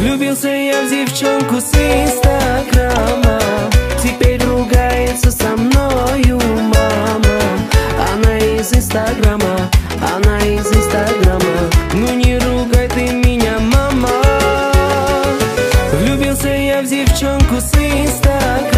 Влюбился я в девчонку с Инстаграма, теперь ругается со мною мама. Она из Инстаграма, она из Инстаграма. Ну не ругай ты меня, мама. Влюбился я в девчонку с Инстаграма,